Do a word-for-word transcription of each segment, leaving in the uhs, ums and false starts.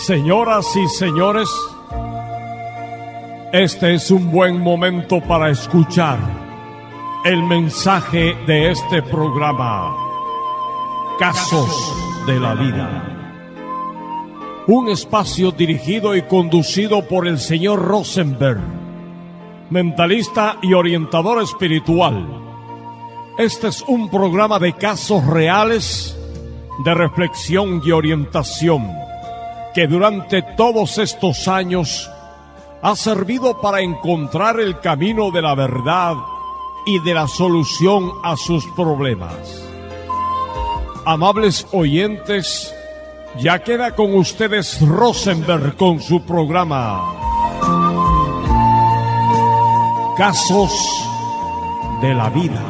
Señoras y señores, este es un buen momento para escuchar el mensaje de este programa, Casos de la Vida. Un espacio dirigido y conducido por el señor Rosenberg, mentalista y orientador espiritual. Este es un programa de casos reales, de reflexión y orientación, que durante todos estos años ha servido para encontrar el camino de la verdad y de la solución a sus problemas. Amables oyentes, ya queda con ustedes Rosenberg con su programa Casos de la Vida.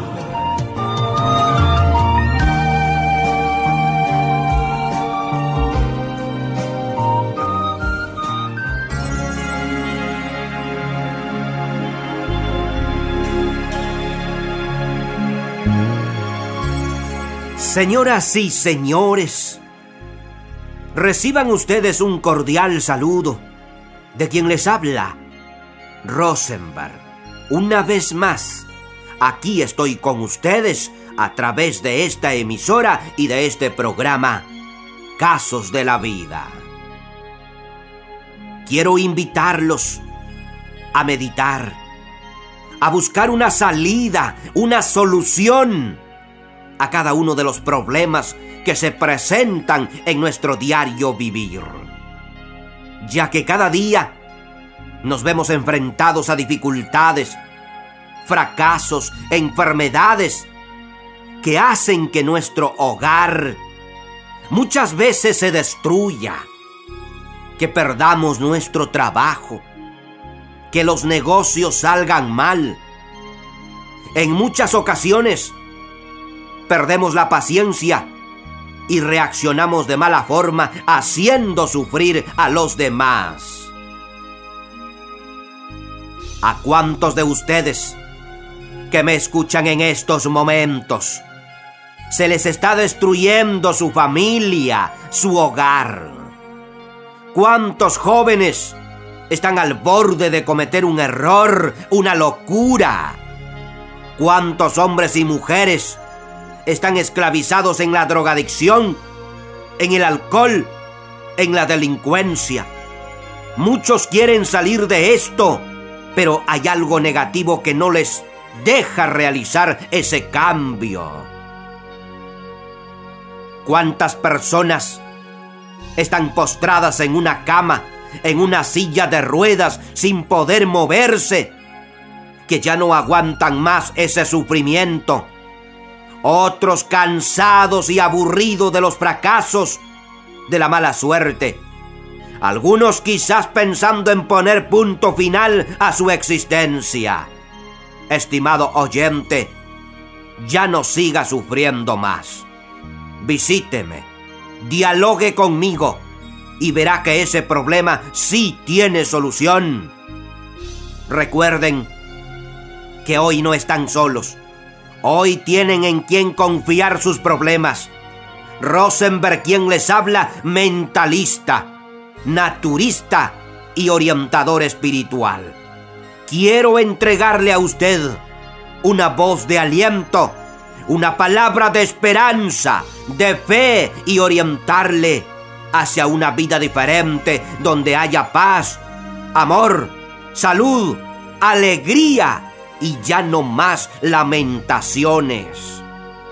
Señoras y señores, reciban ustedes un cordial saludo de quien les habla, Rosenberg. Una vez más, aquí estoy con ustedes a través de esta emisora y de este programa, Casos de la Vida. Quiero invitarlos a meditar, a buscar una salida, una solución a cada uno de los problemas que se presentan en nuestro diario vivir, ya que cada día nos vemos enfrentados a dificultades, fracasos, enfermedades que hacen que nuestro hogar muchas veces se destruya, que perdamos nuestro trabajo, que los negocios salgan mal. En muchas ocasiones perdemos la paciencia y reaccionamos de mala forma, haciendo sufrir a los demás. ¿A cuántos de ustedes que me escuchan en estos momentos se les está destruyendo su familia, su hogar? ¿Cuántos jóvenes están al borde de cometer un error, una locura? ¿Cuántos hombres y mujeres están esclavizados en la drogadicción, en el alcohol, en la delincuencia? Muchos quieren salir de esto, pero hay algo negativo que no les deja realizar ese cambio. ¿Cuántas personas están postradas en una cama, en una silla de ruedas, sin poder moverse, que ya no aguantan más ese sufrimiento? Otros cansados y aburridos de los fracasos, de la mala suerte. Algunos quizás pensando en poner punto final a su existencia. Estimado oyente, ya no siga sufriendo más. Visíteme, dialogue conmigo y verá que ese problema sí tiene solución. Recuerden que hoy no están solos. Hoy tienen en quien confiar sus problemas. Rosenberg, quien les habla, mentalista, naturista y orientador espiritual. Quiero entregarle a usted una voz de aliento, una palabra de esperanza, de fe, y orientarle hacia una vida diferente donde haya paz, amor, salud, alegría y ya no más lamentaciones.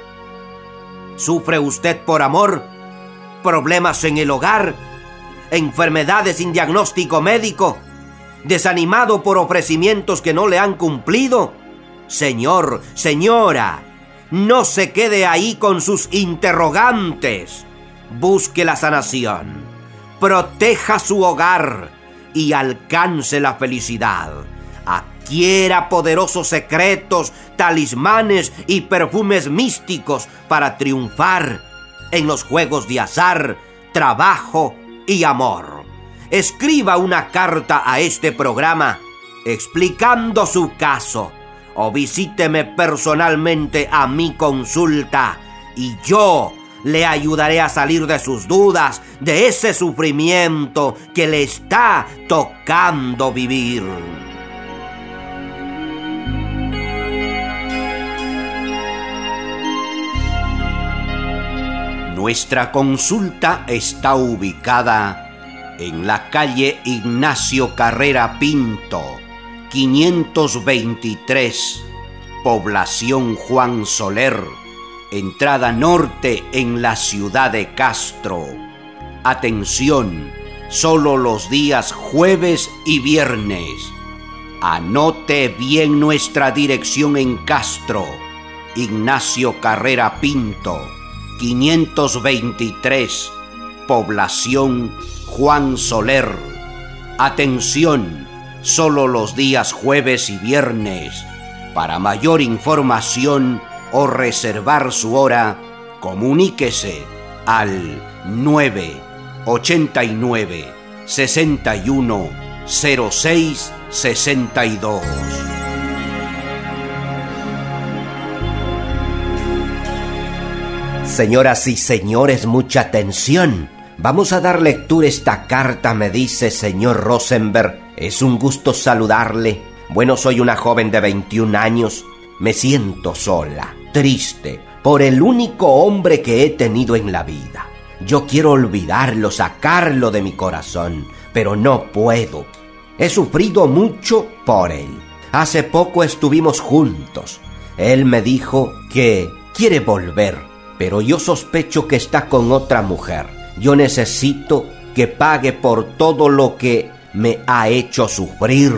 ¿Sufre usted por amor? ¿Problemas en el hogar? ¿Enfermedades sin diagnóstico médico? ¿Desanimado por ofrecimientos que no le han cumplido? Señor, señora, no se quede ahí con sus interrogantes. Busque la sanación, proteja su hogar y alcance la felicidad. Adquiera poderosos secretos, talismanes y perfumes místicos para triunfar en los juegos de azar, trabajo y amor. Escriba una carta a este programa explicando su caso o visíteme personalmente a mi consulta y yo le ayudaré a salir de sus dudas, de ese sufrimiento que le está tocando vivir. Nuestra consulta está ubicada en la calle Ignacio Carrera Pinto, quinientos veintitrés, población Juan Soler, entrada norte en la ciudad de Castro. Atención, solo los días jueves y viernes. Anote bien nuestra dirección en Castro, Ignacio Carrera Pinto, quinientos veintitrés, población Juan Soler. Atención, solo los días jueves y viernes. Para mayor información o reservar su hora, comuníquese al nueve ochenta y nueve, sesenta y uno, cero seis sesenta y dos. Señoras y señores, mucha atención. Vamos a dar lectura a esta carta, me dice señor Rosenberg. Es un gusto saludarle. Bueno, soy una joven de veintiún años. Me siento sola, triste, por el único hombre que he tenido en la vida. Yo quiero olvidarlo, sacarlo de mi corazón, pero no puedo. He sufrido mucho por él. Hace poco estuvimos juntos. Él me dijo que quiere volver, pero yo sospecho que está con otra mujer. Yo necesito que pague por todo lo que me ha hecho sufrir,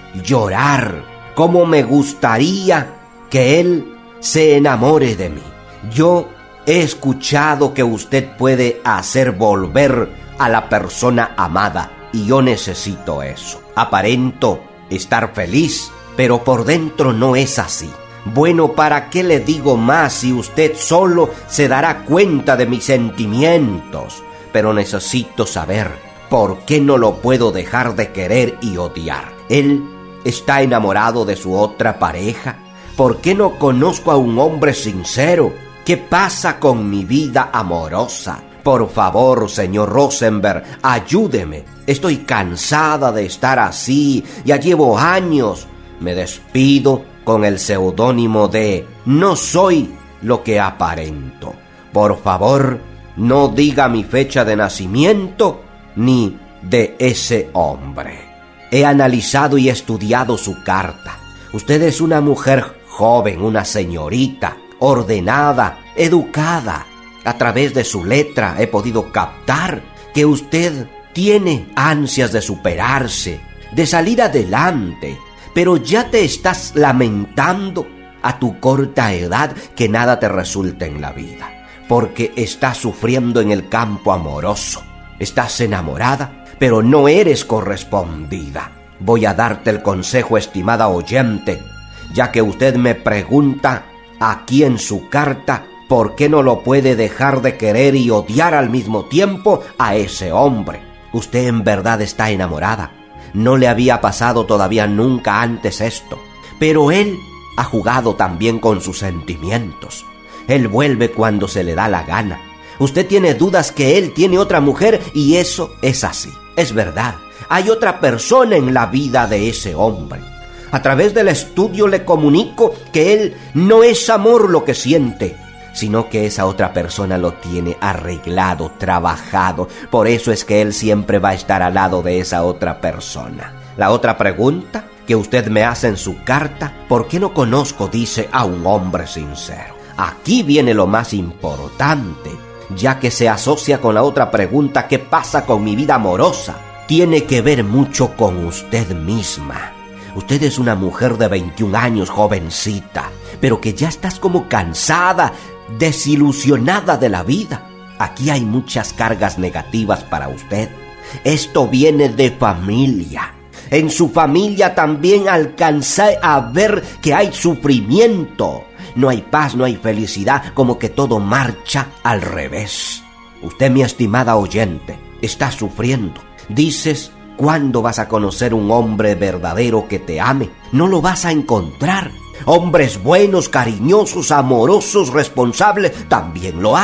llorar. Cómo me gustaría que él se enamore de mí. Yo he escuchado que usted puede hacer volver a la persona amada y yo necesito eso. Aparento estar feliz, pero por dentro no es así. Bueno, ¿para qué le digo más si usted solo se dará cuenta de mis sentimientos? Pero necesito saber por qué no lo puedo dejar de querer y odiar. Él está enamorado de su otra pareja. ¿Por qué no conozco a un hombre sincero? ¿Qué pasa con mi vida amorosa? Por favor, señor Rosenberg, ayúdeme. Estoy cansada de estar así. Ya llevo años. Me despido con el seudónimo de No soy lo que aparento. Por favor, no diga mi fecha de nacimiento ni de ese hombre. He analizado y estudiado su carta. Usted es una mujer joven, una señorita, ordenada, educada. A través de su letra he podido captar que usted tiene ansias de superarse, de salir adelante. Pero ya te estás lamentando a tu corta edad que nada te resulta en la vida, porque estás sufriendo en el campo amoroso. Estás enamorada, pero no eres correspondida. Voy a darte el consejo, estimada oyente, ya que usted me pregunta aquí en su carta por qué no lo puede dejar de querer y odiar al mismo tiempo a ese hombre. Usted en verdad está enamorada. No le había pasado todavía nunca antes esto, pero él ha jugado también con sus sentimientos. Él vuelve cuando se le da la gana. Usted tiene dudas que él tiene otra mujer y eso es así. Es verdad, hay otra persona en la vida de ese hombre. A través del estudio le comunico que él no es amor lo que siente, sino que esa otra persona lo tiene arreglado, trabajado. Por eso es que él siempre va a estar al lado de esa otra persona. La otra pregunta que usted me hace en su carta, ¿por qué no conozco, dice, a un hombre sincero? Aquí viene lo más importante, ya que se asocia con la otra pregunta, ¿qué pasa con mi vida amorosa? Tiene que ver mucho con usted misma. Usted es una mujer de veintiún años, jovencita, pero que ya estás como cansada, desilusionada de la vida. Aquí hay muchas cargas negativas para usted. Esto viene de familia. En su familia también alcancé a ver que hay sufrimiento. No hay paz, no hay felicidad, como que todo marcha al revés. Usted, mi estimada oyente, está sufriendo. Dices, ¿cuándo vas a conocer un hombre verdadero que te ame? No lo vas a encontrar. Hombres buenos, cariñosos, amorosos, responsables, también lo hay.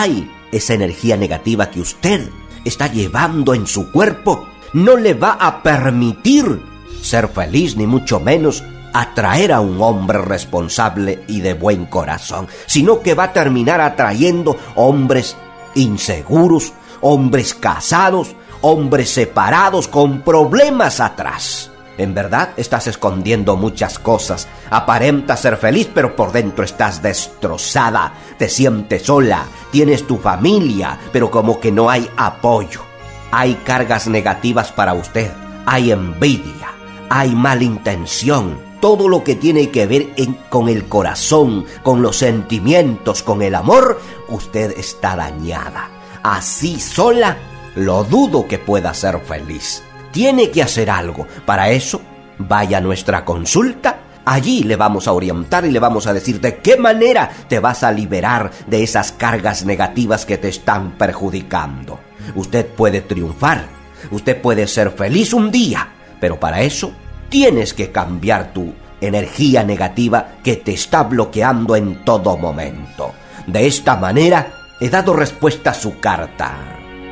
esa energía negativa que usted está llevando en su cuerpo no le va a permitir ser feliz, ni mucho menos atraer a un hombre responsable y de buen corazón, sino que va a terminar atrayendo hombres inseguros, hombres casados, hombres separados con problemas atrás. En verdad estás escondiendo muchas cosas. Aparentas ser feliz, pero por dentro estás destrozada. Te sientes sola, tienes tu familia, pero como que no hay apoyo. Hay cargas negativas para usted, hay envidia, hay mala intención. Todo lo que tiene que ver en, con el corazón, con los sentimientos, con el amor, usted está dañada. Así sola, lo dudo que pueda ser feliz. Tiene que hacer algo. Para eso, vaya a nuestra consulta. Allí le vamos a orientar y le vamos a decir de qué manera te vas a liberar de esas cargas negativas que te están perjudicando. Usted puede triunfar, usted puede ser feliz un día, pero para eso tienes que cambiar tu energía negativa que te está bloqueando en todo momento. De esta manera, he dado respuesta a su carta.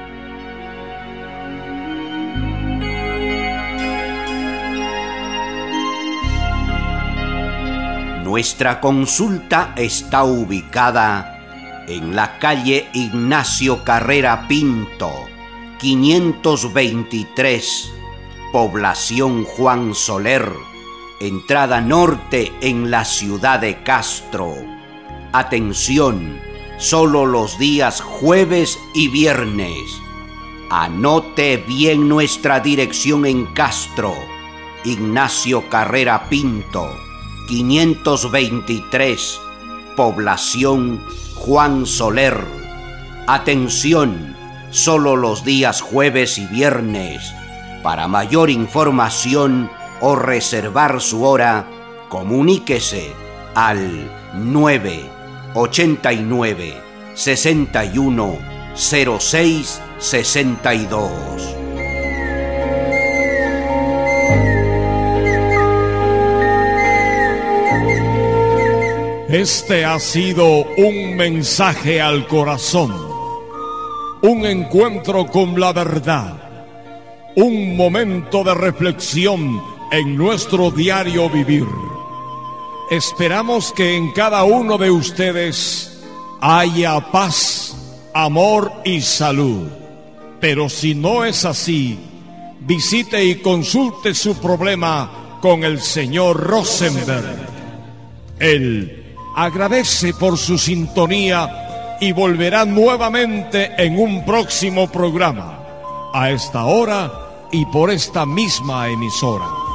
Nuestra consulta está ubicada en la calle Ignacio Carrera Pinto, quinientos veintitrés, población Juan Soler, entrada norte en la ciudad de Castro. Atención, solo los días jueves y viernes. Anote bien nuestra dirección en Castro, Ignacio Carrera Pinto, quinientos veintitrés, población Juan Soler. Atención, solo los días jueves y viernes. Para mayor información o reservar su hora, comuníquese al nueve ochenta y nueve, sesenta y uno, cero seis sesenta y dos. Este ha sido un mensaje al corazón, un encuentro con la verdad, un momento de reflexión en nuestro diario vivir. Esperamos que en cada uno de ustedes haya paz, amor y salud. Pero si no es así, visite y consulte su problema con el señor Rosenberg. Él agradece por su sintonía y volverá nuevamente en un próximo programa, a esta hora y por esta misma emisora.